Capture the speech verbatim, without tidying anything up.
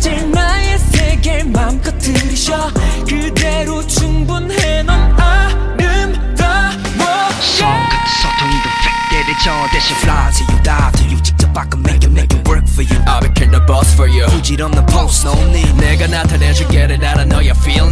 이제 나의 세계를 맘껏 들이셔 그대로 충분해 넌 아름다워 손끝 소통이도 팩대를 저 대신 fly to you die to you 직접 바꿔 make it make it work for you I became the boss for you 부질없는 post no need 내가 나타내줄게 를 알아 너야 feel